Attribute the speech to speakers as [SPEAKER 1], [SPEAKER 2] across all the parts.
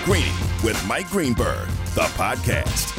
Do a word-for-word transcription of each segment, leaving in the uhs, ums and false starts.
[SPEAKER 1] Greeny with Mike Greenberg, the podcast.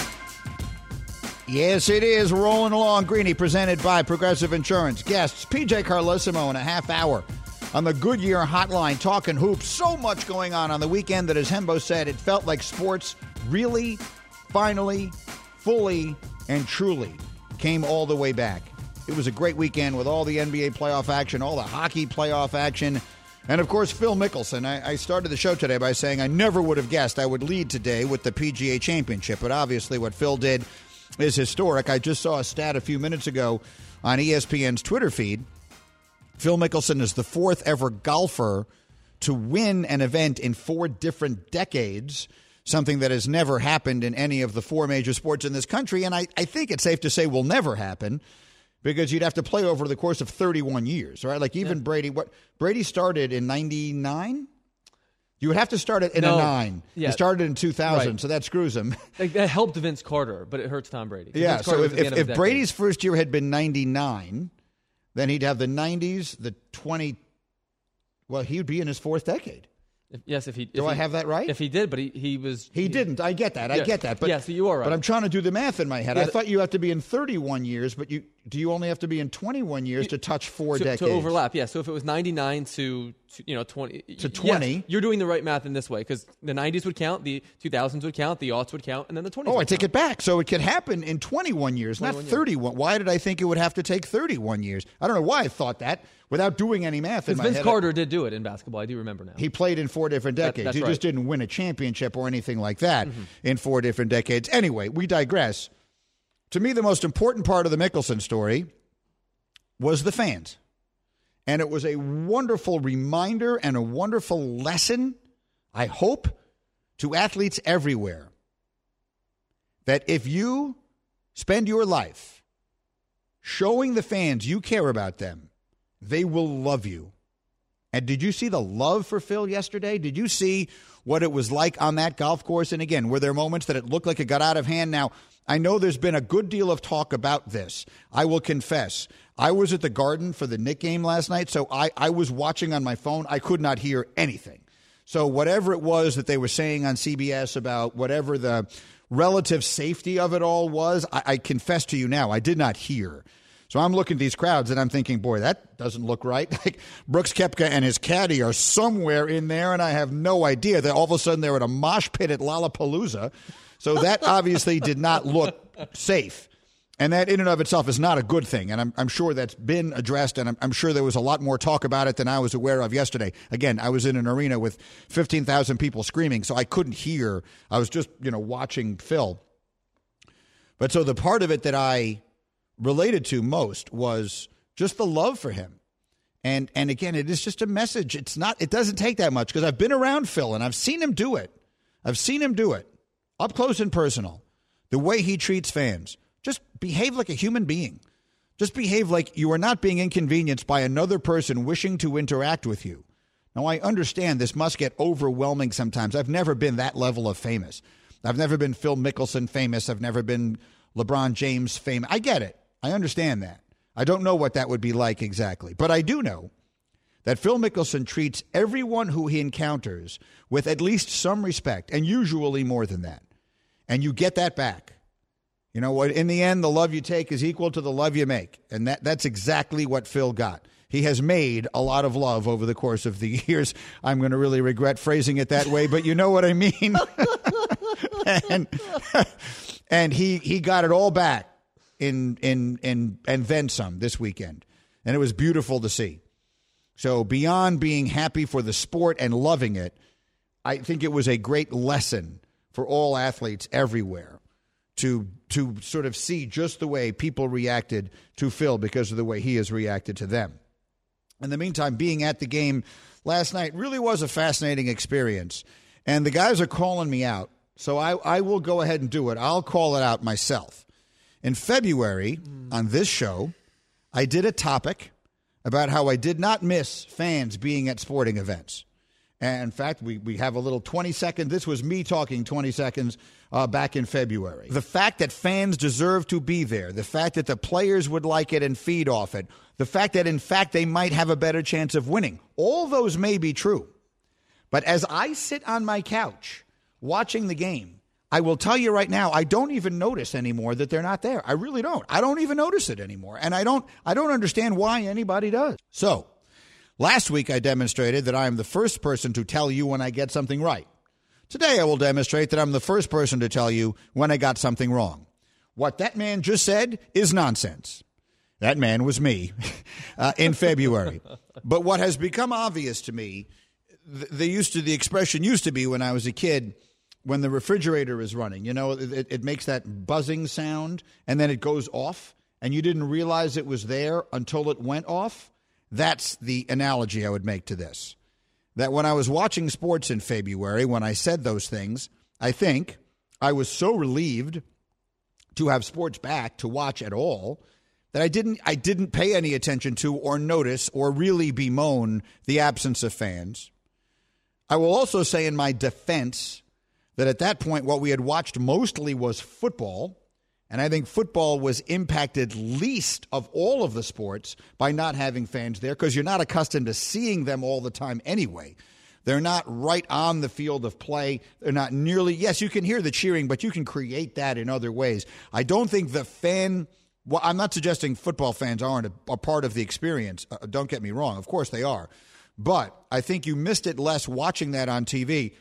[SPEAKER 2] Yes, it is rolling along. Greeny, presented by Progressive Insurance. Guests, P J Carlesimo in a half hour on the Goodyear Hotline, talking hoops. So much going on on the weekend that, as Hembo said, it felt like sports really, finally, fully, and truly came all the way back. It was a great weekend with all the N B A playoff action, all the hockey playoff action, and, of course, Phil Mickelson. I, I started the show today by saying I never would have guessed I would lead today with the P G A Championship, but obviously what Phil did is historic. I just saw a stat a few minutes ago on E S P N's Twitter feed. Phil Mickelson is the fourth ever golfer to win an event in four different decades, something that has never happened in any of the four major sports in this country, and I, I think it's safe to say will never happen because you'd have to play over the course of thirty-one years, right? Like even yeah. Brady, what Brady started in ninety-nine? You would have to start it in no, a nine. Yeah. He started in two thousand, right. So that screws him.
[SPEAKER 3] That helped Vince Carter, but it hurts Tom Brady.
[SPEAKER 2] Yeah, so if, if, if Brady's first year had been ninety-nine, then he'd have the nineties, the twenty. Well, he would be in his fourth decade.
[SPEAKER 3] If, yes, if he. If
[SPEAKER 2] do
[SPEAKER 3] he,
[SPEAKER 2] I have that right?
[SPEAKER 3] If he did, but he, he was.
[SPEAKER 2] He, he didn't. I get that. I
[SPEAKER 3] yeah,
[SPEAKER 2] get that. But
[SPEAKER 3] yeah, so you are right.
[SPEAKER 2] But I'm trying to do the math in my head.
[SPEAKER 3] Yeah,
[SPEAKER 2] I thought you have to be in thirty-one years, but you do you only have to be in twenty-one years you, to touch four
[SPEAKER 3] to,
[SPEAKER 2] decades?
[SPEAKER 3] To overlap, yeah. So if it was ninety-nine to, to you know twenty
[SPEAKER 2] to twenty,
[SPEAKER 3] yes, you're doing the right math in this way because the nineties would count, the two thousands would count, the aughts would count, and then the twenties.
[SPEAKER 2] Oh,
[SPEAKER 3] would
[SPEAKER 2] I take
[SPEAKER 3] count.
[SPEAKER 2] it back. So it could happen in twenty-one years, twenty-one not thirty-one. Years. Why did I think it would have to take thirty-one years? I don't know why I thought that without doing any math in my
[SPEAKER 3] Vince
[SPEAKER 2] head.
[SPEAKER 3] Carter did do it in basketball. I do remember now.
[SPEAKER 2] He played in four different decades.
[SPEAKER 3] That,
[SPEAKER 2] he
[SPEAKER 3] right.
[SPEAKER 2] just didn't win a championship or anything like that
[SPEAKER 3] mm-hmm.
[SPEAKER 2] in four different decades. Anyway, we digress. To me, the most important part of the Mickelson story was the fans. And it was a wonderful reminder and a wonderful lesson, I hope, to athletes everywhere, that if you spend your life showing the fans you care about them, they will love you. And did you see the love for Phil yesterday? Did you see what it was like on that golf course? And again, were there moments that it looked like it got out of hand? Now, I know there's been a good deal of talk about this. I will confess, I was at the Garden for the Knick game last night, so I, I was watching on my phone. I could not hear anything. So whatever it was that they were saying on C B S about whatever the relative safety of it all was, I, I confess to you now, I did not hear. So I'm looking at these crowds, and I'm thinking, boy, that doesn't look right. Like Brooks Koepka and his caddy are somewhere in there, and I have no idea. That all of a sudden they're at a mosh pit at Lollapalooza. So that obviously did not look safe. And that in and of itself is not a good thing. And I'm, I'm sure that's been addressed, and I'm, I'm sure there was a lot more talk about it than I was aware of yesterday. Again, I was in an arena with fifteen thousand people screaming, so I couldn't hear. I was just, you know, watching Phil. But so the part of it that I related to most was just the love for him. And and again, it is just a message. It's not, it doesn't take that much because I've been around Phil and I've seen him do it. I've seen him do it up close and personal. The way he treats fans. Just behave like a human being. Just behave like you are not being inconvenienced by another person wishing to interact with you. Now, I understand this must get overwhelming sometimes. I've never been that level of famous. I've never been Phil Mickelson famous. I've never been LeBron James famous. I get it. I understand that. I don't know what that would be like exactly. But I do know that Phil Mickelson treats everyone who he encounters with at least some respect, and usually more than that. And you get that back. You know what? In the end, the love you take is equal to the love you make. And that, that's exactly what Phil got. He has made a lot of love over the course of the years. I'm going to really regret phrasing it that way, but you know what I mean. and and he, he got it all back in in in and then some this weekend. And it was beautiful to see. So beyond being happy for the sport and loving it, I think it was a great lesson for all athletes everywhere to to sort of see just the way people reacted to Phil because of the way he has reacted to them. In the meantime, being at the game last night really was a fascinating experience. And the guys are calling me out, so I, I will go ahead and do it. I'll call it out myself. In February, mm. on this show, I did a topic about how I did not miss fans being at sporting events. And in fact, we, we have a little twenty seconds. This was me talking twenty seconds uh, back in February. The fact that fans deserve to be there, the fact that the players would like it and feed off it, the fact that, in fact, they might have a better chance of winning, all those may be true. But as I sit on my couch watching the game, I will tell you right now, I don't even notice anymore that they're not there. I really don't. I don't even notice it anymore. And I don't I don't understand why anybody does. So, last week I demonstrated that I am the first person to tell you when I get something right. Today I will demonstrate that I'm the first person to tell you when I got something wrong. What that man just said is nonsense. That man was me uh, in February. But what has become obvious to me, they used to, the expression used to be when I was a kid, when the refrigerator is running, you know, it, it makes that buzzing sound and then it goes off and you didn't realize it was there until it went off. That's the analogy I would make to this. That when I was watching sports in February, when I said those things, I think I was so relieved to have sports back to watch at all that I didn't I didn't pay any attention to or notice or really bemoan the absence of fans. I will also say in my defense that at that point what we had watched mostly was football, and I think football was impacted least of all of the sports by not having fans there because you're not accustomed to seeing them all the time anyway. They're not right on the field of play. They're not nearly, yes, you can hear the cheering, but you can create that in other ways. I don't think the fan, well, I'm not suggesting football fans aren't a, a part of the experience. Uh, don't get me wrong. Of course they are. But I think you missed it less watching that on T V.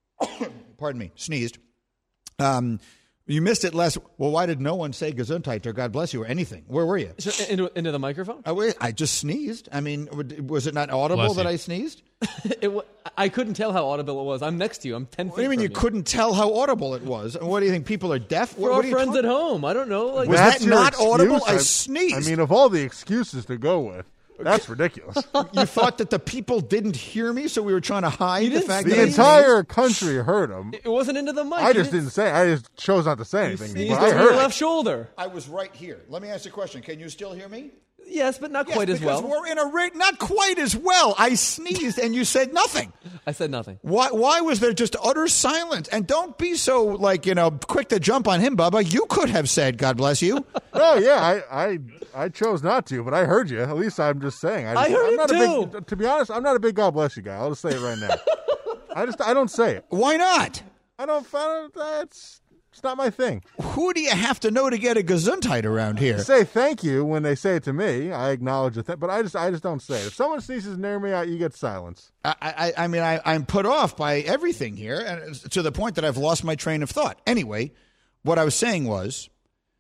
[SPEAKER 2] Pardon me, sneezed. Um, you missed it less. Well, why did no one say Gesundheit or God bless you or anything? Where were you?
[SPEAKER 3] So, into, into the microphone?
[SPEAKER 2] I, I just sneezed. I mean, was it not audible that I sneezed?
[SPEAKER 3] it, I couldn't tell how audible it was. I'm next to you. I'm ten feet
[SPEAKER 2] What do you mean
[SPEAKER 3] from
[SPEAKER 2] you,
[SPEAKER 3] you
[SPEAKER 2] couldn't tell how audible it was? What do you think? People are deaf?
[SPEAKER 3] We're
[SPEAKER 2] what,
[SPEAKER 3] all
[SPEAKER 2] what
[SPEAKER 3] friends
[SPEAKER 2] talking?
[SPEAKER 3] at home. I don't know. Like,
[SPEAKER 2] Was
[SPEAKER 4] That's
[SPEAKER 2] that
[SPEAKER 4] your
[SPEAKER 2] not
[SPEAKER 4] excuse?
[SPEAKER 2] audible? I
[SPEAKER 4] I-
[SPEAKER 2] sneezed.
[SPEAKER 4] I mean, of all the excuses to go with, that's ridiculous.
[SPEAKER 2] You thought that the people didn't hear me, so we were trying to hide the
[SPEAKER 3] didn't
[SPEAKER 2] fact
[SPEAKER 3] see
[SPEAKER 2] that
[SPEAKER 4] The
[SPEAKER 2] I
[SPEAKER 3] me.
[SPEAKER 4] entire country heard him.
[SPEAKER 3] it wasn't into the mic.
[SPEAKER 4] I
[SPEAKER 3] You
[SPEAKER 4] just didn't say. I just chose not to say
[SPEAKER 3] You
[SPEAKER 4] anything.
[SPEAKER 3] sneezed
[SPEAKER 4] But I
[SPEAKER 3] over
[SPEAKER 4] heard
[SPEAKER 3] your
[SPEAKER 4] it.
[SPEAKER 3] left shoulder.
[SPEAKER 2] I was right here. Let me ask you a question. Can you still hear me?
[SPEAKER 3] Yes, but not
[SPEAKER 2] Yes,
[SPEAKER 3] quite as
[SPEAKER 2] because
[SPEAKER 3] well.
[SPEAKER 2] we're in a ra- not quite as well. I sneezed and you said nothing.
[SPEAKER 3] I said nothing.
[SPEAKER 2] Why? Why was there just utter silence? And don't be so like you know quick to jump on him, Bubba. You could have said, "God bless you."
[SPEAKER 4] Oh yeah, I, I I chose not to, but I heard you. At least I'm just saying. I, just,
[SPEAKER 3] I heard
[SPEAKER 4] I'm
[SPEAKER 3] it
[SPEAKER 4] not
[SPEAKER 3] too.
[SPEAKER 4] A big, to be honest, I'm not a big God bless you guy. I'll just say it right now. I just I don't say it.
[SPEAKER 2] Why not?
[SPEAKER 4] I don't. I don't that's it's not my thing.
[SPEAKER 2] Who do you have to know to get a Gesundheit around here?
[SPEAKER 4] Say thank you when they say it to me. I acknowledge it, but I just I just don't say it. If someone sneezes near me, I, you get silence.
[SPEAKER 2] I, I, I mean, I, I'm put off by everything here, and it's to the point that I've lost my train of thought. Anyway, what I was saying was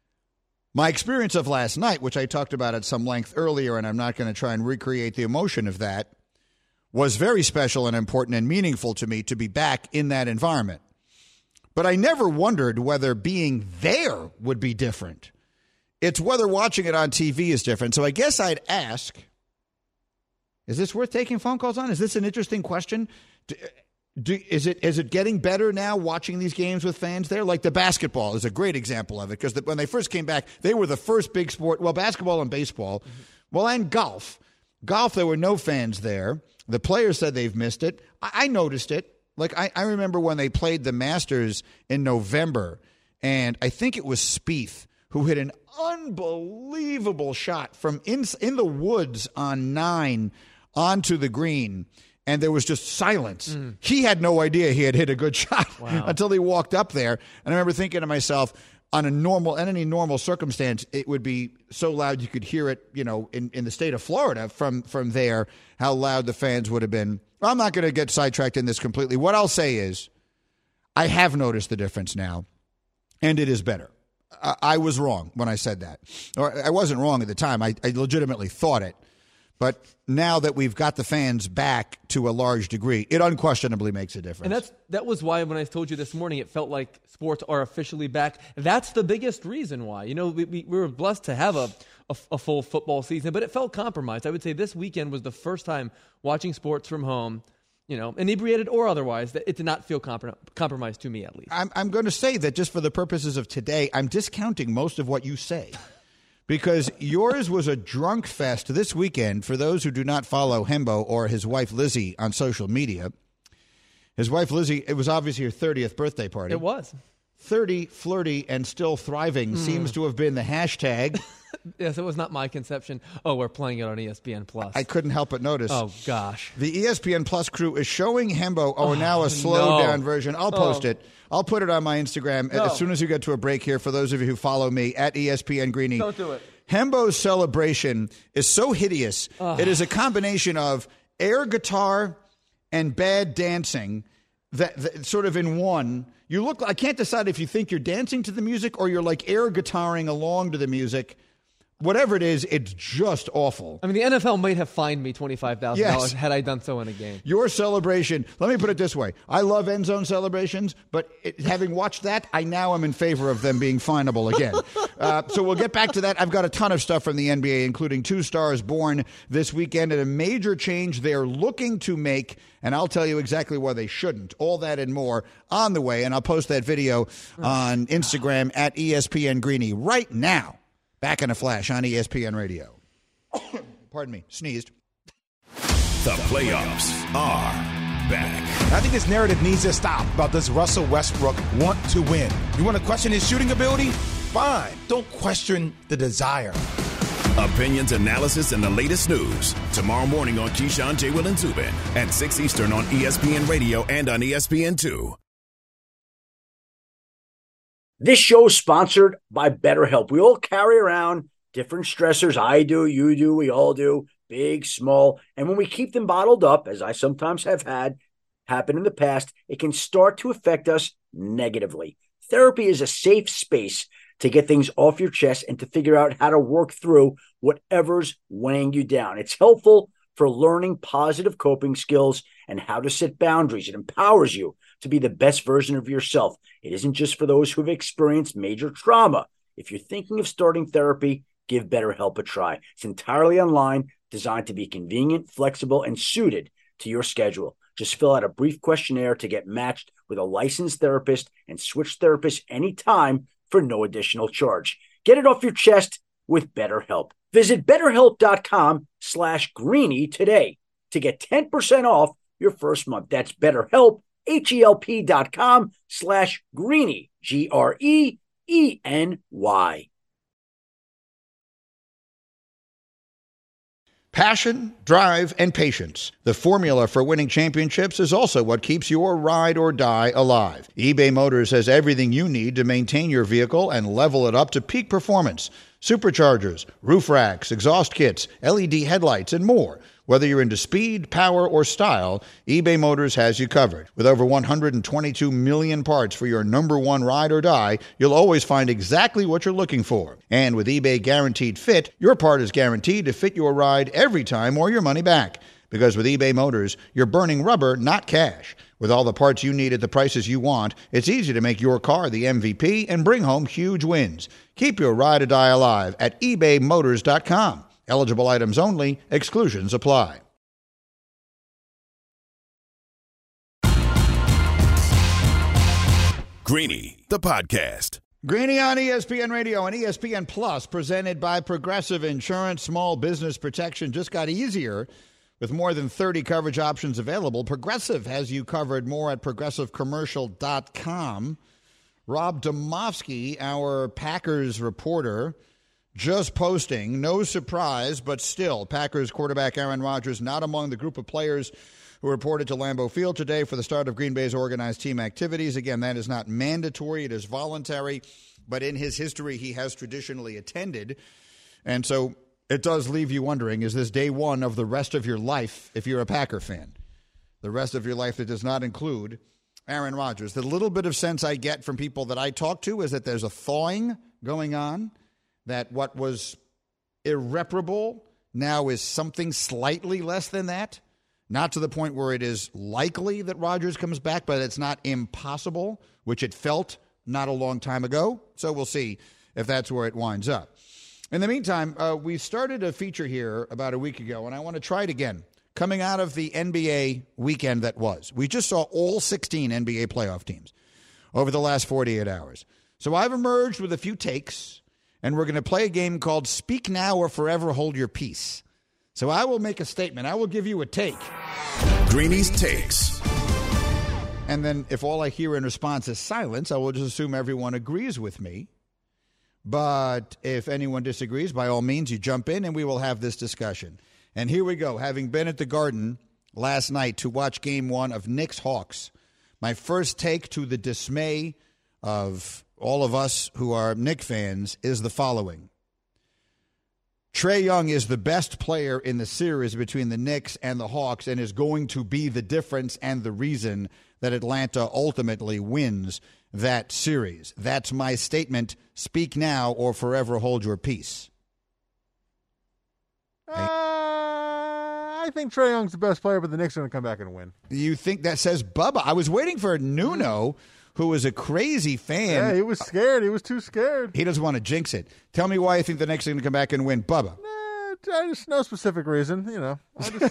[SPEAKER 2] my experience of last night, which I talked about at some length earlier, and I'm not going to try and recreate the emotion of that, was very special and important and meaningful to me to be back in that environment. But I never wondered whether being there would be different. It's whether watching it on T V is different. So I guess I'd ask, is this worth taking phone calls on? Is this an interesting question? Do, do, is it is it getting better now watching these games with fans there? Like the basketball is a great example of it because the, when they first came back, they were the first big sport. Well, basketball and baseball. Mm-hmm. Well, and golf. Golf, there were no fans there. The players said they've missed it. I, I noticed it. Like, I, I remember when they played the Masters in November, and I think it was Spieth who hit an unbelievable shot from in, in the woods on nine onto the green, and there was just silence. Mm. He had no idea he had hit a good shot wow. until he walked up there. And I remember thinking to myself, on a normal, in any normal circumstance, it would be so loud you could hear it, you know, in, in the state of Florida from, from there, how loud the fans would have been. I'm not going to get sidetracked in this completely. What I'll say is I have noticed the difference now, and it is better. I, I was wrong when I said that. Or I wasn't wrong at the time. I, I legitimately thought it. But now that we've got the fans back to a large degree, it unquestionably makes a difference.
[SPEAKER 3] And that's that was why when I told you this morning, it felt like sports are officially back. That's the biggest reason why. You know, we, we, we were blessed to have a, a, a full football season, but it felt compromised. I would say this weekend was the first time watching sports from home, you know, inebriated or otherwise, that it did not feel comprom- compromised to me at least.
[SPEAKER 2] I'm, I'm going to say that just for the purposes of today, I'm discounting most of what you say. Because yours was a drunk fest this weekend. For those who do not follow Hembo or his wife Lizzie on social media, his wife Lizzie, it was obviously her thirtieth birthday party.
[SPEAKER 3] It was.
[SPEAKER 2] thirty, flirty, and still thriving mm. seems to have been the hashtag
[SPEAKER 3] Yes, it was not my conception. Oh, we're playing it on E S P N Plus.
[SPEAKER 2] I couldn't help but notice.
[SPEAKER 3] Oh, gosh.
[SPEAKER 2] The E S P N Plus crew is showing Hembo, oh, now a slowed
[SPEAKER 3] no.
[SPEAKER 2] down version. I'll post
[SPEAKER 3] Oh.
[SPEAKER 2] it. I'll put it on my Instagram
[SPEAKER 3] No.
[SPEAKER 2] as soon as you get to a break here for those of you who follow me at E S P N Greeny.
[SPEAKER 3] Don't do it.
[SPEAKER 2] Hembo's celebration is so hideous. It is a combination of air guitar and bad dancing that, that sort of in one. You look, I can't decide if you think you're dancing to the music or you're like air guitaring along to the music. Whatever it is, it's just awful.
[SPEAKER 3] I mean, the N F L might have fined me twenty-five thousand dollars
[SPEAKER 2] Yes.
[SPEAKER 3] had I done so in a game.
[SPEAKER 2] Your celebration, let me put it this way. I love end zone celebrations, but it, having watched that, I now am in favor of them being finable again. uh, so we'll get back to that. I've got a ton of stuff from the N B A, including two stars born this weekend and a major change they're looking to make, and I'll tell you exactly why they shouldn't. All that and more on the way, and I'll post that video on Instagram at E S P N Greeny right now. Back in a flash on E S P N Radio. Pardon me, sneezed.
[SPEAKER 1] The playoffs are back.
[SPEAKER 5] I think this narrative needs to stop about does Russell Westbrook want to win? You want to question his shooting ability? Fine. Don't question the desire.
[SPEAKER 1] Opinions, analysis, and the latest news. Tomorrow morning on Keyshawn, J. Will, and Zubin at six Eastern on E S P N Radio and on E S P N two.
[SPEAKER 6] This show is sponsored by BetterHelp. We all carry around different stressors. I do, you do, we all do, big, small. And when we keep them bottled up, as I sometimes have had happen in the past, it can start to affect us negatively. Therapy is a safe space to get things off your chest and to figure out how to work through whatever's weighing you down. It's helpful for learning positive coping skills and how to set boundaries. It empowers you to be the best version of yourself. It isn't just for those who have experienced major trauma. If you're thinking of starting therapy, give BetterHelp a try. It's entirely online, designed to be convenient, flexible, and suited to your schedule. Just fill out a brief questionnaire to get matched with a licensed therapist and switch therapists anytime for no additional charge. Get it off your chest with BetterHelp. Visit BetterHelp.com slash Greeny today to get ten percent off your first month. That's BetterHelp, H-E-L-P dot com slash Greeny, G R E E N Y.
[SPEAKER 2] Passion, drive, and patience. The formula for winning championships is also what keeps your ride or die alive. eBay Motors has everything you need to maintain your vehicle and level it up to peak performance. Superchargers, roof racks, exhaust kits, L E D headlights, and more. Whether you're into speed, power, or style, eBay Motors has you covered. With over one hundred twenty-two million parts for your number one ride or die, you'll always find exactly what you're looking for. And with eBay Guaranteed Fit, your part is guaranteed to fit your ride every time or your money back. Because with eBay Motors, you're burning rubber, not cash. With all the parts you need at the prices you want, it's easy to make your car the M V P and bring home huge wins. Keep your ride or die alive at ebay motors dot com. Eligible items only. Exclusions apply.
[SPEAKER 1] Greeny, the podcast.
[SPEAKER 2] Greeny on E S P N Radio and E S P N Plus, presented by Progressive Insurance. Small business protection just got easier with more than thirty coverage options available. Progressive has you covered. More at progressive commercial dot com. Rob Domofsky, our Packers reporter, just posting, no surprise, but still, Packers quarterback Aaron Rodgers not among the group of players who reported to Lambeau Field today for the start of Green Bay's organized team activities. Again, that is not mandatory. It is voluntary. But in his history, he has traditionally attended. And so it does leave you wondering, is this day one of the rest of your life if you're a Packer fan? The rest of your life that does not include Aaron Rodgers. The little bit of sense I get from people that I talk to is that there's a thawing going on, that what was irreparable now is something slightly less than that. Not to the point where it is likely that Rodgers comes back, but it's not impossible, which it felt not a long time ago. So we'll see if that's where it winds up. In the meantime, uh, we started a feature here about a week ago, and I want to try it again. Coming out of the N B A weekend that was. We just saw all sixteen N B A playoff teams over the last forty-eight hours. So I've emerged with a few takes, and we're going to play a game called Speak Now or Forever Hold Your Peace. So I will make a statement. I will give you a take.
[SPEAKER 1] Greeny's Takes.
[SPEAKER 2] And then if all I hear in response is silence, I will just assume everyone agrees with me. But if anyone disagrees, by all means, you jump in and we will have this discussion. And here we go. Having been at the Garden last night to watch game one of Knicks Hawks, my first take to the dismay of all of us who are Knicks fans is the following. Trae Young is the best player in the series between the Knicks and the Hawks and is going to be the difference and the reason that Atlanta ultimately wins that series. That's my statement. Speak now or forever hold your peace.
[SPEAKER 4] Uh, I think Trae Young's the best player, but the Knicks are going to come back and win.
[SPEAKER 2] You think that says Bubba? I was waiting for Nuno, who is a crazy fan.
[SPEAKER 4] Yeah, he was scared. He was too scared.
[SPEAKER 2] He doesn't want to jinx it. Tell me why you think the Knicks are going to come back and win. Bubba.
[SPEAKER 4] Nah, just no specific reason, you know. I just,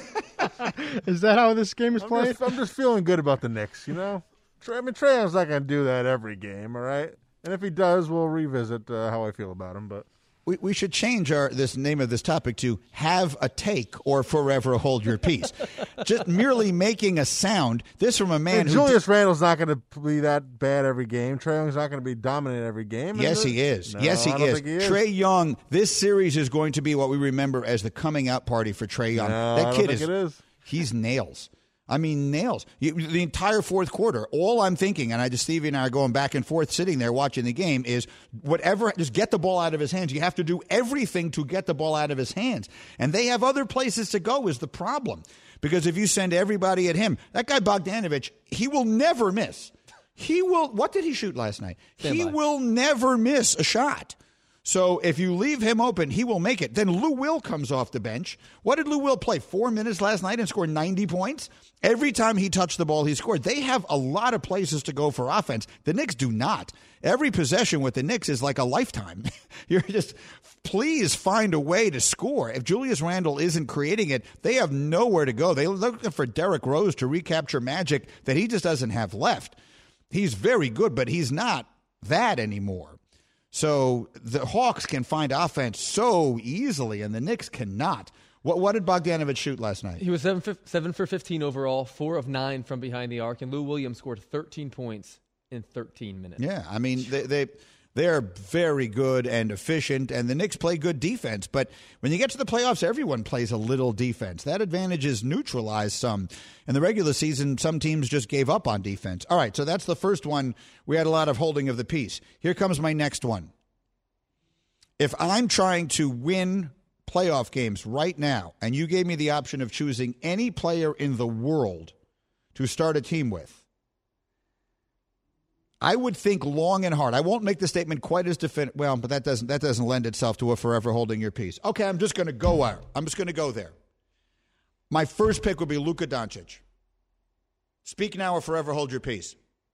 [SPEAKER 7] is that how this game is
[SPEAKER 4] I'm
[SPEAKER 7] played?
[SPEAKER 4] Just, I'm just feeling good about the Knicks, you know. I mean, Trae Young's not going to do that every game, all right? And if he does, we'll revisit uh, how I feel about him. But
[SPEAKER 2] we, we should change our this name of this topic to "Have a Take" or "Forever Hold Your Peace." Just merely making a sound. This from a man
[SPEAKER 4] hey,
[SPEAKER 2] who
[SPEAKER 4] Julius
[SPEAKER 2] d-
[SPEAKER 4] Randle's not going to be that bad every game. Trae Young's not going to be dominant every game.
[SPEAKER 2] Yes,
[SPEAKER 4] is
[SPEAKER 2] he is.
[SPEAKER 4] No,
[SPEAKER 2] yes, he
[SPEAKER 4] I don't
[SPEAKER 2] is.
[SPEAKER 4] think he is.
[SPEAKER 2] Trae Young. This series is going to be what we remember as the coming out party for Trae Young.
[SPEAKER 4] No,
[SPEAKER 2] that
[SPEAKER 4] I
[SPEAKER 2] kid
[SPEAKER 4] don't think
[SPEAKER 2] is,
[SPEAKER 4] it is.
[SPEAKER 2] He's nails. I mean, nails. You, the entire fourth quarter, all I'm thinking, and I just, Stevie and I are going back and forth sitting there watching the game, is whatever, just get the ball out of his hands. You have to do everything to get the ball out of his hands. And they have other places to go is the problem. Because if you send everybody at him, that guy Bogdanovich, he will never miss. He will, what did he shoot last night?
[SPEAKER 3] Stand
[SPEAKER 2] he
[SPEAKER 3] by.
[SPEAKER 2] will never miss a shot. So if you leave him open, he will make it. Then Lou Will comes off the bench. What did Lou Will play? Four minutes last night and score ninety points? Every time he touched the ball, he scored. They have a lot of places to go for offense. The Knicks do not. Every possession with the Knicks is like a lifetime. You're just, please find a way to score. If Julius Randle isn't creating it, they have nowhere to go. They're looking for Derrick Rose to recapture magic that he just doesn't have left. He's very good, but he's not that anymore. So the Hawks can find offense so easily, and the Knicks cannot. What, what did Bogdanovich shoot last night?
[SPEAKER 3] He was seven, seven for fifteen overall, four of nine from behind the arc, and Lou Williams scored thirteen points in thirteen minutes.
[SPEAKER 2] Yeah, I mean, they, they, they're very good and efficient, and the Knicks play good defense. But when you get to the playoffs, everyone plays a little defense. That advantage is neutralized some. In the regular season, some teams just gave up on defense. All right, so that's the first one. We had a lot of holding of the peace. Here comes my next one. If I'm trying to win playoff games right now, and you gave me the option of choosing any player in the world to start a team with, I would think long and hard. I won't make the statement quite as definitive. Well, but that doesn't that doesn't lend itself to a forever holding your peace. Okay, I'm just going to go there. I'm just going to go there. My first pick would be Luka Doncic. Speak now or forever hold your peace.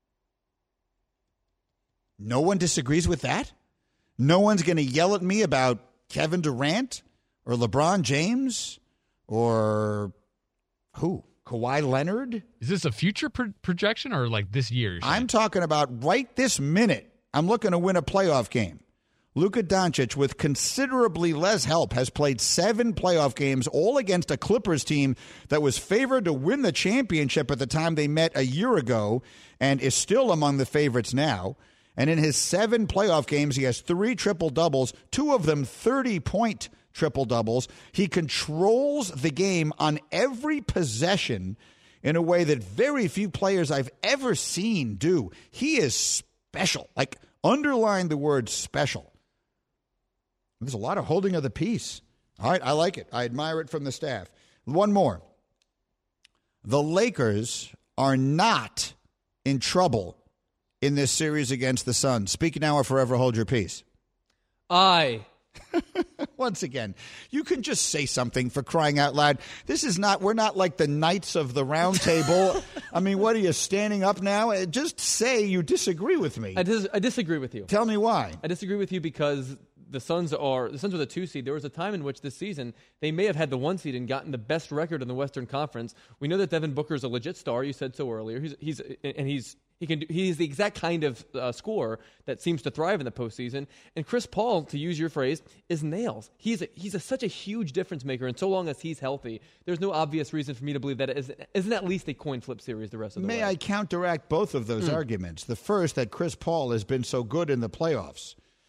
[SPEAKER 2] No one disagrees with that? No one's going to yell at me about Kevin Durant or LeBron James or who? Kawhi Leonard?
[SPEAKER 8] Is this a future pro- projection or like this year?
[SPEAKER 2] I'm talking about right this minute. I'm looking to win a playoff game. Luka Doncic, with considerably less help, has played seven playoff games, all against a Clippers team that was favored to win the championship at the time they met a year ago and is still among the favorites now. And in his seven playoff games, he has three triple-doubles, two of them thirty-point triple-doubles. He controls the game on every possession in a way that very few players I've ever seen do. He is special. Like, underline the word special. There's a lot of holding of the peace. All right, I like it. I admire it from the staff. One more. The Lakers are not in trouble in this series against the Suns. Speak now or forever hold your peace.
[SPEAKER 3] I.
[SPEAKER 2] Once again, you can just say something, for crying out loud. This is not, we're not like the Knights of the Round Table. I mean, what are you, standing up now? Just say you disagree with me.
[SPEAKER 3] I, dis- I disagree with you.
[SPEAKER 2] Tell me why.
[SPEAKER 3] I disagree with you because the Suns are the Suns are the two seed. There was a time in which this season they may have had the one seed and gotten the best record in the Western Conference. We know that Devin Booker is a legit star. You said so earlier. He's he's and he's he can do, he's the exact kind of uh, scorer that seems to thrive in the postseason. And Chris Paul, to use your phrase, is nails. He's a, he's a, such a huge difference maker. And so long as he's healthy, there's no obvious reason for me to believe that it is, isn't at least a coin flip series the rest of the
[SPEAKER 2] May
[SPEAKER 3] way.
[SPEAKER 2] I counteract both of those
[SPEAKER 3] Mm.
[SPEAKER 2] arguments? The first, that Chris Paul has been so good in the playoffs.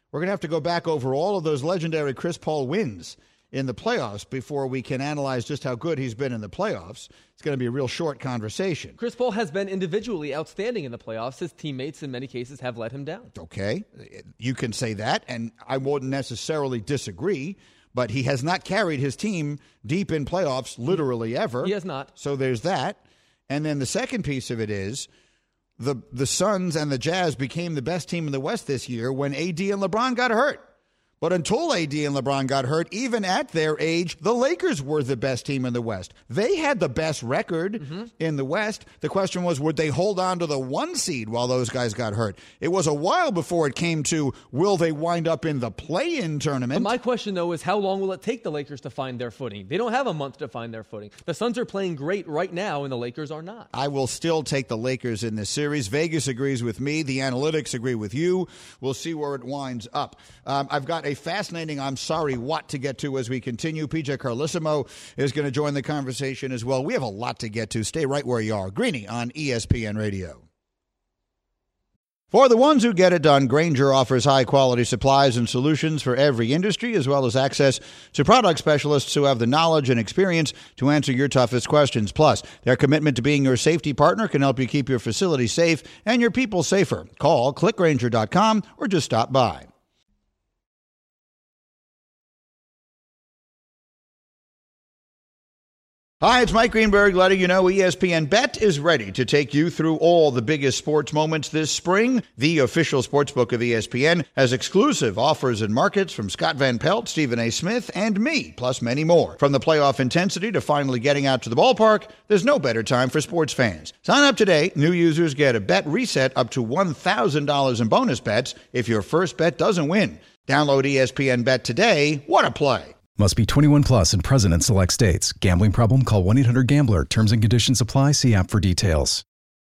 [SPEAKER 2] We're going to have to go back over all of those legendary Chris Paul wins in the playoffs before we can analyze just how good he's been in the playoffs. It's going to be a real short conversation.
[SPEAKER 3] Chris Paul has been individually outstanding in the playoffs. His teammates, in many cases, have let him down.
[SPEAKER 2] Okay, you can say that, and I wouldn't necessarily disagree, but he has not carried his team deep in playoffs literally ever.
[SPEAKER 3] He has not.
[SPEAKER 2] So there's that. And then the second piece of it is the the Suns and the Jazz became the best team in the West this year when A D and LeBron got hurt. But until A D and LeBron got hurt, even at their age, the Lakers were the best team in the West. They had the best record mm-hmm. in the West. The question was, would they hold on to the one seed while those guys got hurt? It was a while before it came to, will they wind up in the play-in tournament?
[SPEAKER 3] But my question, though, is how long will it take the Lakers to find their footing? They don't have a month to find their footing. The Suns are playing great right now, and the Lakers are not.
[SPEAKER 2] I will still take the Lakers in this series. Vegas agrees with me. The analytics agree with you. We'll see where it winds up. Um, I've got a fascinating I'm sorry what to get to as we continue. P J Carlissimo is going to join the conversation as well. We have a lot to get to. Stay right where you are. Greeny on E S P N Radio. For the ones who get it done, Grainger offers high-quality supplies and solutions for every industry, as well as access to product specialists who have the knowledge and experience to answer your toughest questions. Plus, their commitment to being your safety partner can help you keep your facility safe and your people safer. Call click grainger dot com or just stop by. Hi, it's Mike Greenberg letting you know E S P N Bet is ready to take you through all the biggest sports moments this spring. The official sportsbook of E S P N has exclusive offers and markets from Scott Van Pelt, Stephen A. Smith, and me, plus many more. From the playoff intensity to finally getting out to the ballpark, there's no better time for sports fans. Sign up today. New users get a bet reset up to one thousand dollars in bonus bets if your first bet doesn't win. Download E S P N Bet today. What a play.
[SPEAKER 9] Must be twenty-one plus and present in select states. Gambling problem? Call one eight hundred gambler. Terms and conditions apply. See app for details.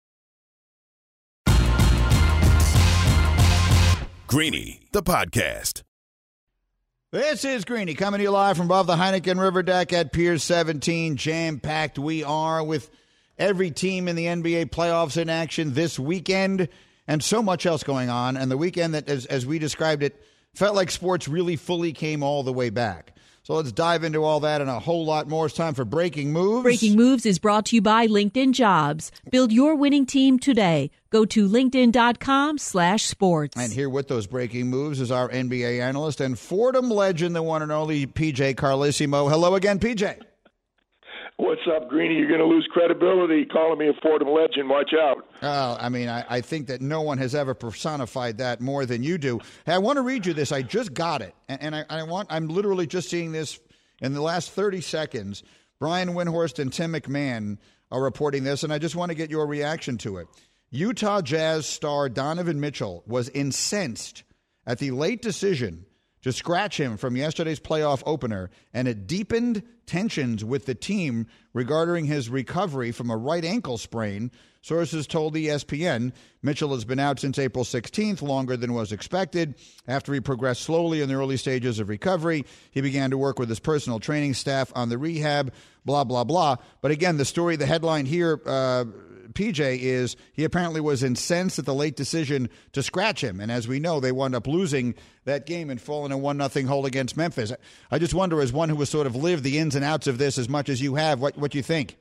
[SPEAKER 1] Greeny, the podcast.
[SPEAKER 2] This is Greeny coming to you live from above the Heineken River deck at Pier seventeen. Jam-packed we are with every team in the N B A playoffs in action this weekend and so much else going on. And the weekend that, as, as we described it, felt like sports really fully came all the way back. So let's dive into all that and a whole lot more. It's time for Breaking Moves.
[SPEAKER 10] Breaking Moves is brought to you by LinkedIn Jobs. Build your winning team today. Go to linkedin.com slash sports.
[SPEAKER 2] And here with those breaking moves is our N B A analyst and Fordham legend, the one and only P J Carlissimo. Hello again, P J.
[SPEAKER 11] What's up, Greeny? You're going to lose credibility calling me a Fordham legend. Watch out.
[SPEAKER 2] Oh, I mean, I, I think that no one has ever personified that more than you do. Hey, I want to read you this. I just got it. And, and I, I want, I'm literally just seeing this in the last thirty seconds. Brian Windhorst and Tim McMahon are reporting this, and I just want to get your reaction to it. Utah Jazz star Donovan Mitchell was incensed at the late decision to scratch him from yesterday's playoff opener, and it deepened tensions with the team regarding his recovery from a right ankle sprain. Sources told E S P N Mitchell has been out since April sixteenth, longer than was expected. After he progressed slowly in the early stages of recovery, he began to work with his personal training staff on the rehab, blah, blah, blah. But again, the story, the headline here, uh, P J, is he apparently was incensed at the late decision to scratch him. And as we know, they wound up losing that game and falling in one nothing hole against Memphis. I just wonder, as one who has sort of lived the ins and outs of this as much as you have, what, what you think?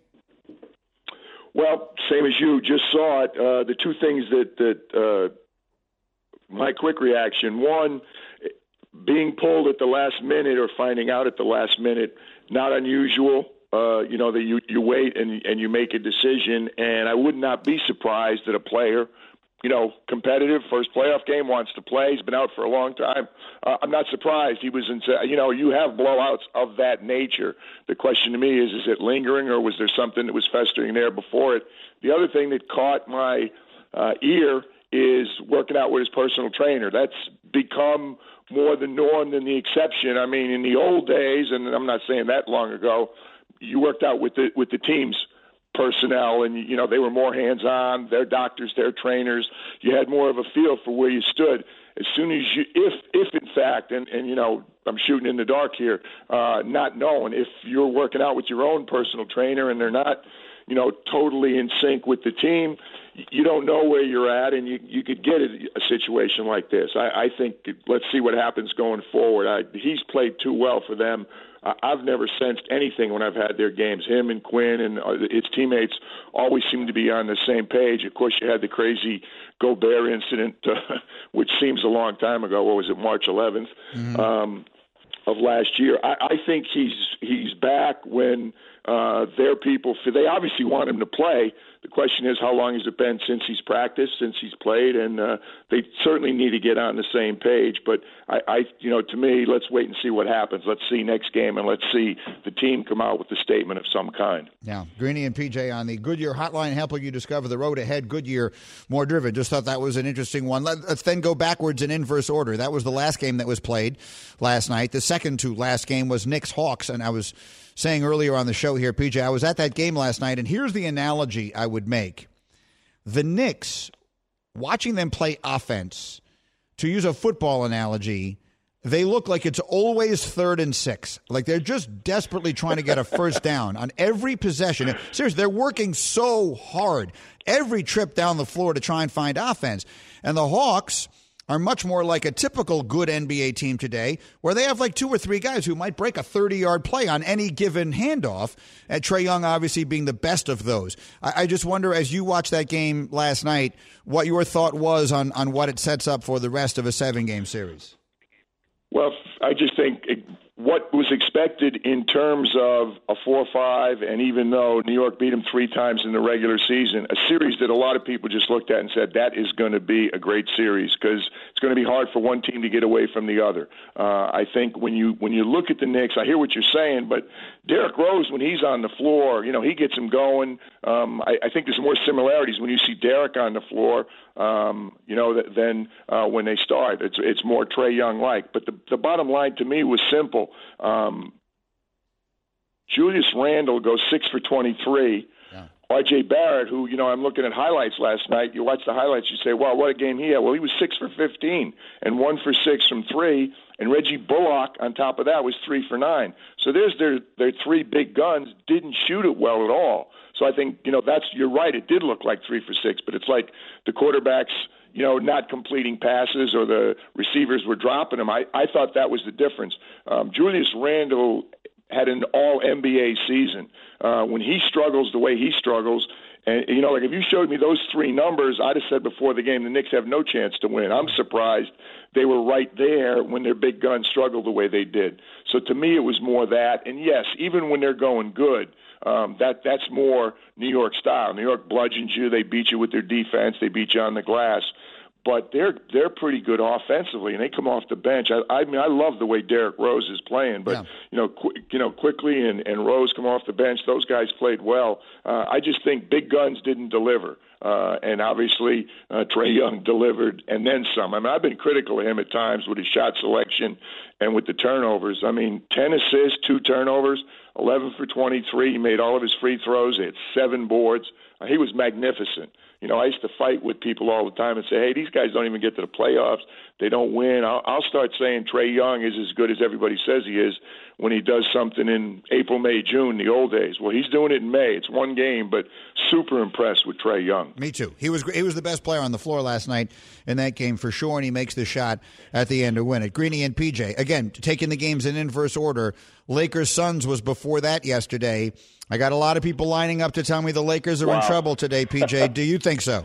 [SPEAKER 11] Well, same as you just saw it. Uh, the two things that, that uh, my quick reaction, one, being pulled at the last minute or finding out at the last minute, not unusual. Uh, you know, that you, you wait and and you make a decision, and I would not be surprised that a player, you know, competitive, first playoff game, wants to play. He's been out for a long time. Uh, I'm not surprised. He was in, you know, you have blowouts of that nature. The question to me is, is it lingering, or was there something that was festering there before it? The other thing that caught my uh, ear is working out with his personal trainer. That's become more the norm than the exception. I mean, in the old days, and I'm not saying that long ago, you worked out with the with the team's personnel, and you know they were more hands-on. Their doctors, their trainers. You had more of a feel for where you stood. As soon as you, if if in fact, and and you know I'm shooting in the dark here, uh, not knowing if you're working out with your own personal trainer and they're not, you know, totally in sync with the team, you don't know where you're at, and you you could get a situation like this. I, I think let's see what happens going forward. I, he's played too well for them. I, I've never sensed anything when I've had their games. Him and Quinn and uh, his teammates always seem to be on the same page. Of course, you had the crazy Gobert incident, uh, which seems a long time ago. What was it, March eleventh mm-hmm. um, of last year? I, I think he's he's back when uh, their people. They obviously want him to play. The question is, how long has it been since he's practiced, since he's played? And uh, they certainly need to get on the same page. But I, I, you know, to me, let's wait and see what happens. Let's see next game, and let's see the team come out with a statement of some kind.
[SPEAKER 2] Yeah, Greeny and P J on the Goodyear Hotline, helping you discover the road ahead. Goodyear, more driven. Just thought that was an interesting one. Let's then go backwards in inverse order. That was the last game that was played last night. The second to last game was Knicks-Hawks, and I was saying earlier on the show here, P J, I was at that game last night, and here's the analogy I would make. The Knicks, watching them play offense, to use a football analogy, they look like it's always third and six. Like they're just desperately trying to get a first down on every possession. Seriously, they're working so hard every trip down the floor to try and find offense. And the Hawks are much more like a typical good N B A team today, where they have like two or three guys who might break a thirty-yard play on any given handoff, and Trae Young obviously being the best of those. I, I just wonder, as you watched that game last night, what your thought was on, on what it sets up for the rest of a seven-game series.
[SPEAKER 11] Well, I just think it, what was expected in terms of a four five, and even though New York beat them three times in the regular season, a series that a lot of people just looked at and said that is going to be a great series because it's going to be hard for one team to get away from the other. Uh, I think when you when you look at the Knicks, I hear what you're saying, but Derrick Rose, when he's on the floor, you know, he gets them going. Um, I, I think there's more similarities when you see Derrick on the floor, um, you know, than uh, when they start. It's it's more Trae Young-like. But the, the bottom line to me was simple. Um, Julius Randle goes six for twenty-three. Yeah. R J Barrett, who, you know, I'm looking at highlights last night. You watch the highlights, you say, wow, what a game he had. Well, he was six for fifteen and one for six from three. And Reggie Bullock, on top of that, was three for nine. So there's their, their three big guns, didn't shoot it well at all. So I think, you know, that's, you're right, it did look like three for six, but it's like the quarterbacks, you know, not completing passes or the receivers were dropping them. I, I thought that was the difference. Um, Julius Randle had an all-N B A season. Uh, when he struggles the way he struggles, and, you know, like if you showed me those three numbers, I'd have said before the game the Knicks have no chance to win. I'm surprised they were right there when their big guns struggled the way they did. So to me, it was more that. And, yes, even when they're going good, um, that that's more New York style. New York bludgeons you. They beat you with their defense. They beat you on the glass. But they're they're pretty good offensively, and they come off the bench. I, I mean, I love the way Derrick Rose is playing, but yeah. you know, qu- you know, quickly and, and Rose come off the bench. Those guys played well. Uh, I just think big guns didn't deliver, uh, and obviously uh, Trae Young delivered, and then some. I mean, I've been critical of him at times with his shot selection and with the turnovers. I mean, ten assists, two turnovers, eleven for twenty-three. He made all of his free throws. He had seven boards. Uh, he was magnificent. You know, I used to fight with people all the time and say, hey, these guys don't even get to the playoffs. They don't win. I'll, I'll start saying Trae Young is as good as everybody says he is when he does something in April, May, June, the old days. Well, he's doing it in May. It's one game, but super impressed with Trae Young.
[SPEAKER 2] Me too. He was he was the best player on the floor last night in that game for sure, and he makes the shot at the end to win it. Greeny and P J, again, taking the games in inverse order. Lakers-Suns was before that yesterday. I got a lot of people lining up to tell me the Lakers are wow. in trouble today, P J. Do you think so?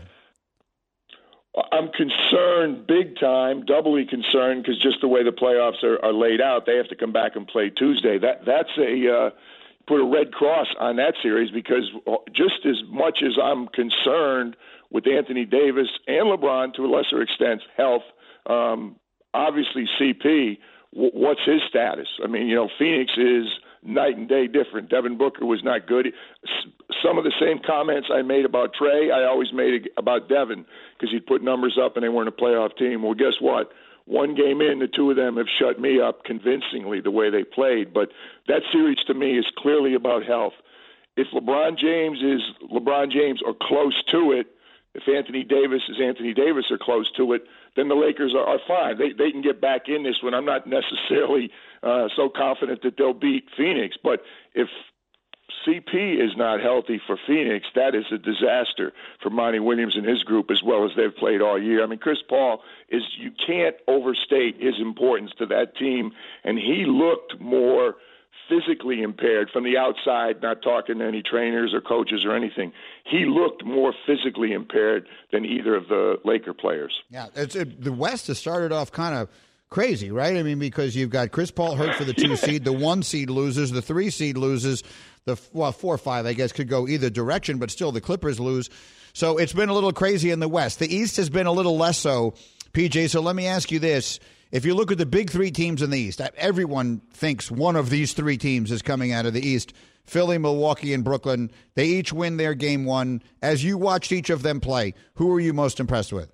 [SPEAKER 11] I'm concerned big time, doubly concerned, because just the way the playoffs are, are laid out, they have to come back and play Tuesday. That That's a uh, put a red cross on that series, because just as much as I'm concerned with Anthony Davis and LeBron, to a lesser extent, health, um, obviously C P, w- what's his status? I mean, you know, Phoenix is night and day different. Devin Booker was not good. Some of the same comments I made about Trae, I always made about Devin, because he'd put numbers up and they weren't a playoff team. Well, guess what? One game in, the two of them have shut me up convincingly the way they played. But that series to me is clearly about health. If LeBron James is LeBron James or close to it, if Anthony Davis is Anthony Davis or close to it, then the Lakers are, are fine. They they can get back in this one. I'm not necessarily uh, so confident that they'll beat Phoenix. But if C P is not healthy for Phoenix, that is a disaster for Monty Williams and his group as well as they've played all year. I mean, Chris Paul is, you can't overstate his importance to that team, and he looked more physically impaired from the outside, not talking to any trainers or coaches or anything. He looked more physically impaired than either of the Laker players.
[SPEAKER 2] Yeah, it's, it, the West has started off kind of crazy, right? I mean, because you've got Chris Paul hurt for the two yeah. seed, the one seed loses, the three seed loses, the well, four or five, I guess, could go either direction, but still the Clippers lose. So it's been a little crazy in the West. The East has been a little less so, P J. So let me ask you this. If you look at the big three teams in the East, everyone thinks one of these three teams is coming out of the East. Philly, Milwaukee, and Brooklyn. They each win their game one. As you watched each of them play, who are you most impressed with?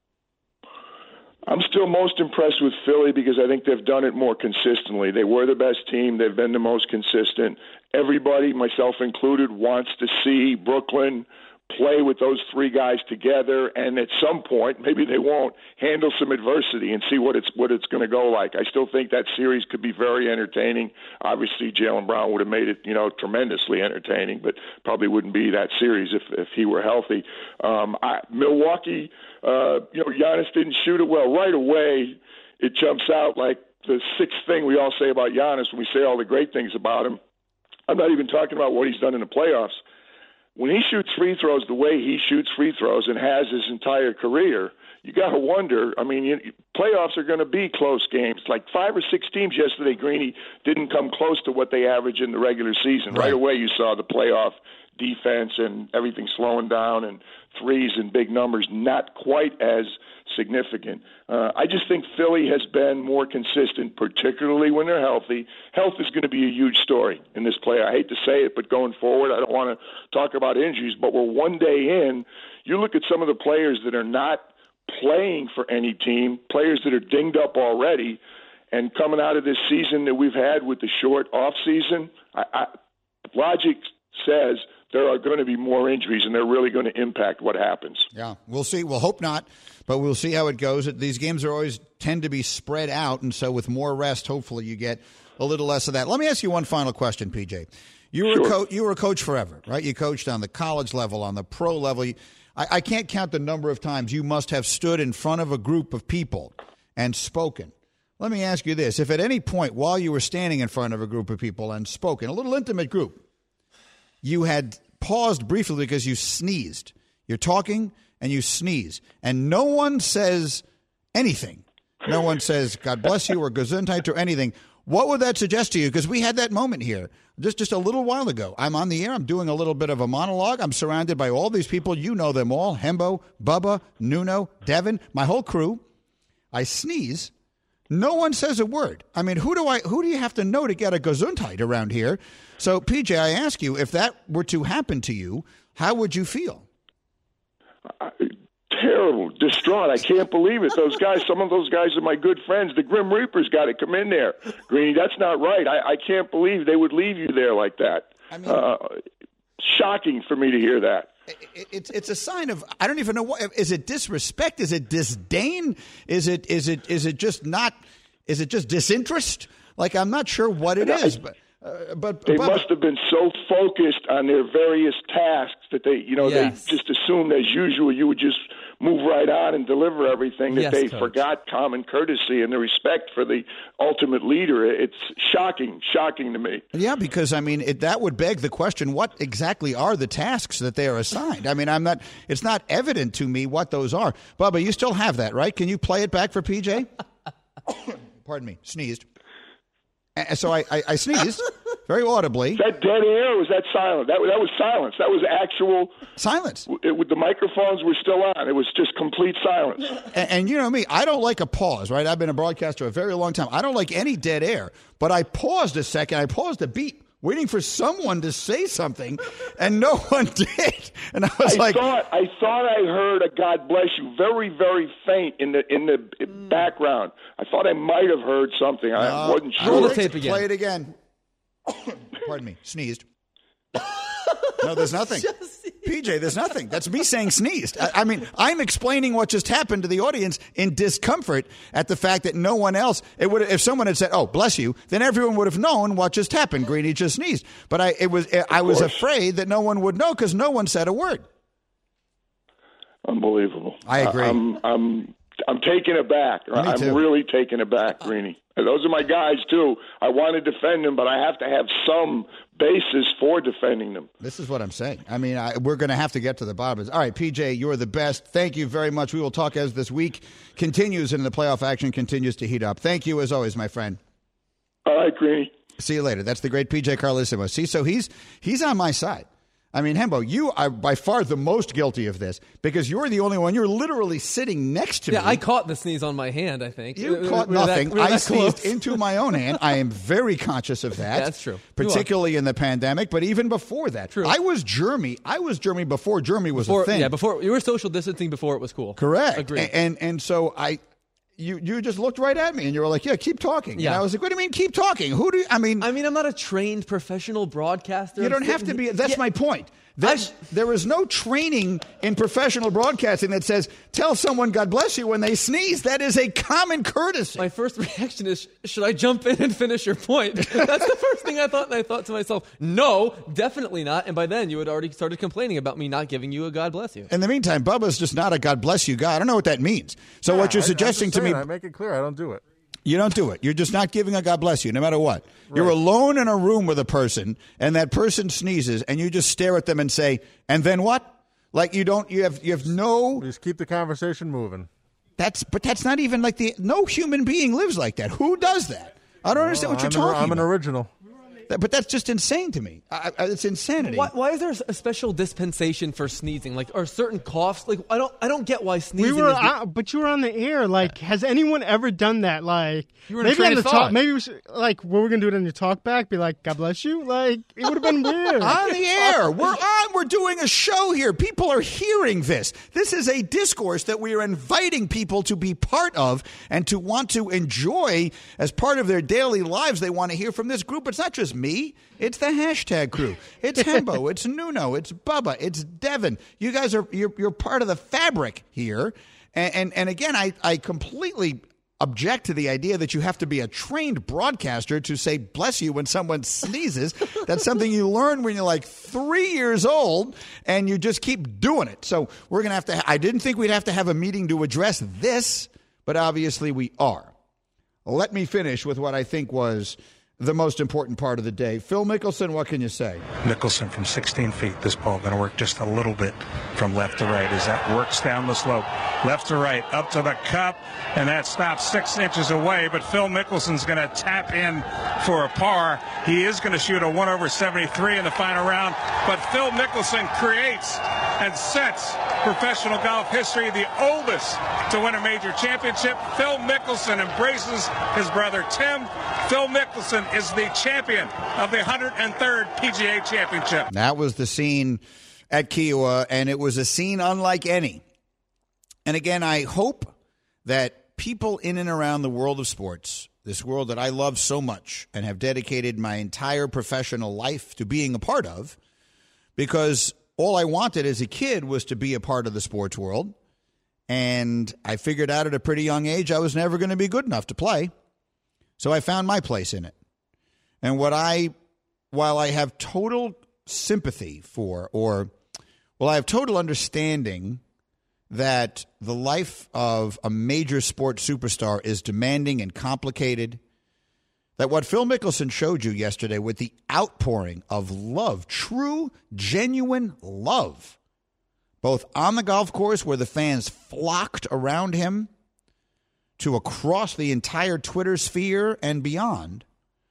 [SPEAKER 11] I'm still most impressed with Philly because I think they've done it more consistently. They were the best team. They've been the most consistent. Everybody, myself included, wants to see Brooklyn play with those three guys together, and at some point, maybe they won't, handle some adversity and see what it's what it's going to go like. I still think that series could be very entertaining. Obviously, Jaylen Brown would have made it, you know, tremendously entertaining, but probably wouldn't be that series if, if he were healthy. Um, I, Milwaukee, uh, you know, Giannis didn't shoot it well. Right away, it jumps out like the sixth thing we all say about Giannis when we say all the great things about him. I'm not even talking about what he's done in the playoffs. When he shoots free throws the way he shoots free throws and has his entire career, you got to wonder. I mean, you, playoffs are going to be close games. Like five or six teams yesterday, Greeny, didn't come close to what they average in the regular season. Right, right away, you saw the playoff defense and everything slowing down and threes and big numbers not quite as significant. Uh, I just think Philly has been more consistent, particularly when they're healthy. Health is going to be a huge story in this play. I hate to say it, but going forward, I don't want to talk about injuries, but we're one day in. You look at some of the players that are not playing for any team, players that are dinged up already, and coming out of this season that we've had with the short off season, I, I, logic says there are going to be more injuries, and they're really going to impact what happens.
[SPEAKER 2] Yeah, we'll see. We'll hope not, but we'll see how it goes. These games are always tend to be spread out, and so with more rest, hopefully you get a little less of that. Let me ask you one final question, P J. You were, sure. a, co- you were a coach forever, right? You coached on the college level, on the pro level. I, I can't count the number of times you must have stood in front of a group of people and spoken. Let me ask you this. If at any point while you were standing in front of a group of people and spoken, a little intimate group, you had paused briefly because you sneezed. You're talking and you sneeze, and no one says anything. No one says, God bless you, or Gesundheit, or anything. What would that suggest to you? Because we had that moment here just, just a little while ago. I'm on the air. I'm doing a little bit of a monologue. I'm surrounded by all these people. You know them all. Hembo, Bubba, Nuno, Devin, my whole crew. I sneeze. No one says a word. I mean, who do I? Who do you have to know to get a Gesundheit around here? So, P J, I ask you, if that were to happen to you, how would you feel?
[SPEAKER 11] Uh, terrible, distraught. I can't believe it. Those guys, some of those guys are my good friends. The Grim Reaper's got to come in there. Greeny, that's not right. I, I can't believe they would leave you there like that. I mean, uh, shocking for me to hear that.
[SPEAKER 2] It's it's a sign of, I don't even know what, is it disrespect? Is it disdain? Is it is it is it just not, is it just disinterest? Like, I'm not sure what it is, but uh, but
[SPEAKER 11] they
[SPEAKER 2] but,
[SPEAKER 11] must have been so focused on their various tasks that they, you know, yes. they just assumed as usual you would just move right on and deliver everything, that yes, they Coach. forgot common courtesy and the respect for the ultimate leader. It's shocking, shocking to me.
[SPEAKER 2] Yeah, because, I mean, it, that would beg the question, what exactly are the tasks that they are assigned? I mean, I'm not. It's not evident to me what those are. Bubba, you still have that, right? Can you play it back for P J? Pardon me, sneezed. And so I, I, I sneezed very audibly.
[SPEAKER 11] Was that dead air or was that silent? That, that was silence. That was actual
[SPEAKER 2] silence.
[SPEAKER 11] It, the microphones were still on. It was just complete silence.
[SPEAKER 2] And, and you know me, I don't like a pause, right? I've been a broadcaster a very long time. I don't like any dead air. But I paused a second. I paused a beat, waiting for someone to say something, and no one did. And I was
[SPEAKER 11] I
[SPEAKER 2] like,
[SPEAKER 11] thought, I thought I heard a God bless you, very, very faint in the in the mm. background. I thought I might have heard something. I
[SPEAKER 2] no,
[SPEAKER 11] wasn't sure.
[SPEAKER 3] Roll the tape again.
[SPEAKER 2] Play it again. Pardon me, sneezed. No, there's nothing. P J, there's nothing. That's me saying sneezed. I, I mean, I'm explaining what just happened to the audience in discomfort at the fact that no one else, it would, if someone had said, oh, bless you, then everyone would have known what just happened. Greeny just sneezed. But I, it was, I was afraid that no one would know because no one said a word.
[SPEAKER 11] Unbelievable.
[SPEAKER 2] I agree.
[SPEAKER 11] I'm, I'm, I'm taken aback.
[SPEAKER 2] Me
[SPEAKER 11] I'm
[SPEAKER 2] too.
[SPEAKER 11] really taken aback, Greeny. And those are my guys, too. I want to defend them, but I have to have some basis for defending them.
[SPEAKER 2] This is what I'm saying. I mean, I, we're going to have to get to the bottom of this. All right, P J, you're the best. Thank you very much. We will talk as this week continues and the playoff action continues to heat up. Thank you, as always, my friend.
[SPEAKER 11] All right, Greeny.
[SPEAKER 2] See you later. That's the great P J Carlissimo. See, so he's he's on my side. I mean, Hembo, you are by far the most guilty of this because you're the only one. You're literally sitting next to
[SPEAKER 3] yeah,
[SPEAKER 2] me.
[SPEAKER 3] Yeah, I caught the sneeze on my hand, I think.
[SPEAKER 2] You
[SPEAKER 3] we,
[SPEAKER 2] caught
[SPEAKER 3] we
[SPEAKER 2] nothing.
[SPEAKER 3] That,
[SPEAKER 2] I
[SPEAKER 3] that
[SPEAKER 2] sneezed
[SPEAKER 3] close.
[SPEAKER 2] into my own hand. I am very conscious of that.
[SPEAKER 3] Yeah, that's true.
[SPEAKER 2] Particularly in the pandemic, but even before that.
[SPEAKER 3] True.
[SPEAKER 2] I was germy. I was germy before germy was
[SPEAKER 3] before,
[SPEAKER 2] a thing.
[SPEAKER 3] Yeah, before you were social distancing before it was cool.
[SPEAKER 2] Correct.
[SPEAKER 3] Agreed.
[SPEAKER 2] And, and and so I you you just looked right at me and you were like, yeah, keep talking.
[SPEAKER 3] Yeah.
[SPEAKER 2] And I was like, what do you mean keep talking? Who do you, I mean
[SPEAKER 3] I mean, I'm not a trained professional broadcaster.
[SPEAKER 2] You
[SPEAKER 3] I'm
[SPEAKER 2] don't have to be. That's
[SPEAKER 3] yeah.
[SPEAKER 2] my point. That's, there is no training in professional broadcasting that says, tell someone God bless you when they sneeze. That is a common courtesy.
[SPEAKER 3] My first reaction is, should I jump in and finish your point? That's the first thing I thought, and I thought to myself, no, definitely not. And by then, you had already started complaining about me not giving you a God bless you.
[SPEAKER 2] In the meantime, Bubba's just not a God bless you guy. I don't know what that means. So
[SPEAKER 4] Yeah,
[SPEAKER 2] what you're
[SPEAKER 4] I-
[SPEAKER 2] suggesting
[SPEAKER 4] I'm just
[SPEAKER 2] to me...
[SPEAKER 4] saying, I make it clear I don't do it.
[SPEAKER 2] You don't do it. You're just not giving a God bless you, no matter what. Right. You're alone in a room with a person, and that person sneezes, and you just stare at them and say, and then what? Like you don't, you have, you have no...
[SPEAKER 4] Just keep the conversation moving.
[SPEAKER 2] That's, but that's not even like the, no human being lives like that. Who does that? I don't understand what
[SPEAKER 4] I'm
[SPEAKER 2] you're
[SPEAKER 4] an,
[SPEAKER 2] talking
[SPEAKER 4] I'm
[SPEAKER 2] about.
[SPEAKER 4] an original.
[SPEAKER 2] That, but that's just insane to me. I, I, it's insanity.
[SPEAKER 3] Why, why is there a special dispensation for sneezing? Like, are certain coughs? Like, I don't, I don't get why sneezing.
[SPEAKER 7] We were,
[SPEAKER 3] is the,
[SPEAKER 7] uh, but you were on the air. Like, has anyone ever done that? Like,
[SPEAKER 8] You were in a
[SPEAKER 7] maybe
[SPEAKER 8] train
[SPEAKER 7] on
[SPEAKER 8] of
[SPEAKER 7] the
[SPEAKER 8] thought.
[SPEAKER 7] talk. Maybe we should, like, what we're gonna do it on your talk back? Be like, God bless you. Like, it would have been weird.
[SPEAKER 2] On the air. We're on. We're doing a show here. People are hearing this. This is a discourse that we are inviting people to be part of and to want to enjoy as part of their daily lives. They want to hear from this group. It's not just me. It's the hashtag crew. It's Hembo. It's Nuno. It's Bubba. It's Devin. You guys are you're, you're part of the fabric here. And and, and again, I, I completely object to the idea that you have to be a trained broadcaster to say bless you when someone sneezes. That's something you learn when you're like three years old and you just keep doing it. So we're going to have to, I didn't think we'd have to have a meeting to address this, but obviously we are. Let me finish with what I think was the most important part of the day. Phil Mickelson, what can you say?
[SPEAKER 12] Mickelson from sixteen feet. This ball going to work just a little bit from left to right as that works down the slope. Left to right, up to the cup, and that stops six inches away. But Phil Mickelson's going to tap in for a par. He is going to shoot a one over seventy-three in the final round. But Phil Mickelson creates and sets professional golf history, the oldest to win a major championship. Phil Mickelson embraces his brother Tim. Phil Mickelson is the champion of the one hundred third P G A Championship.
[SPEAKER 2] That was the scene at Kiawah, and it was a scene unlike any. And again, I hope that people in and around the world of sports, this world that I love so much and have dedicated my entire professional life to being a part of, because all I wanted as a kid was to be a part of the sports world. And I figured out at a pretty young age I was never going to be good enough to play. So I found my place in it. And what I, while I have total sympathy for, or, well, I have total understanding that the life of a major sports superstar is demanding and complicated, that what Phil Mickelson showed you yesterday with the outpouring of love, true, genuine love, both on the golf course where the fans flocked around him, to across the entire Twitter sphere and beyond,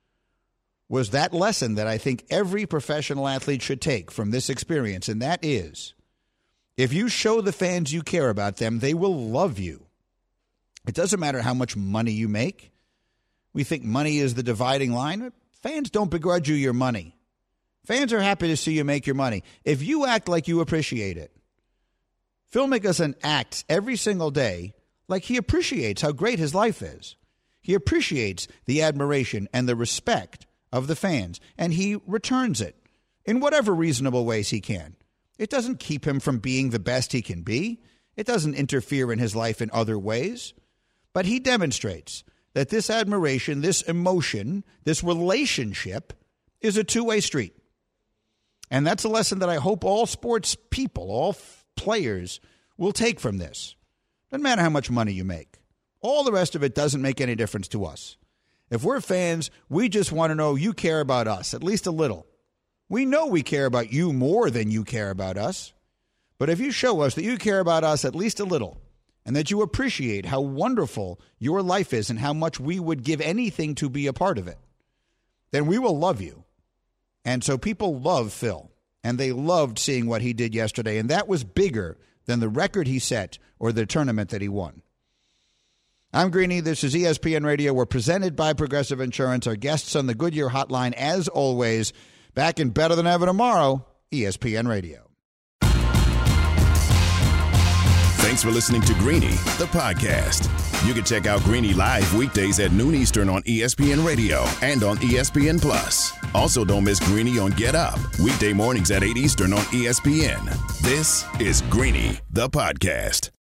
[SPEAKER 2] was that lesson that I think every professional athlete should take from this experience, and that is, if you show the fans you care about them, they will love you. It doesn't matter how much money you make. We think money is the dividing line. Fans don't begrudge you your money. Fans are happy to see you make your money. If you act like you appreciate it, Phil Mickelson acts every single day like he appreciates how great his life is. He appreciates the admiration and the respect of the fans, and he returns it in whatever reasonable ways he can. It doesn't keep him from being the best he can be. It doesn't interfere in his life in other ways. But he demonstrates that this admiration, this emotion, this relationship is a two-way street. And that's a lesson that I hope all sports people, all f- players will take from this. Doesn't matter how much money you make. All the rest of it doesn't make any difference to us. If we're fans, we just want to know you care about us, at least a little. We know we care about you more than you care about us. But if you show us that you care about us at least a little, and that you appreciate how wonderful your life is and how much we would give anything to be a part of it, then we will love you. And so people love Phil, and they loved seeing what he did yesterday, and that was bigger than the record he set or the tournament that he won. I'm Greeny. This is E S P N Radio. We're presented by Progressive Insurance. Our guests on the Goodyear Hotline, as always, back in Better Than Ever tomorrow, E S P N Radio.
[SPEAKER 1] Thanks for listening to Greeny, the podcast. You can check out Greeny live weekdays at noon Eastern on E S P N Radio and on E S P N Plus. Also, don't miss Greeny on Get Up, weekday mornings at eight Eastern on E S P N. This is Greeny, the podcast.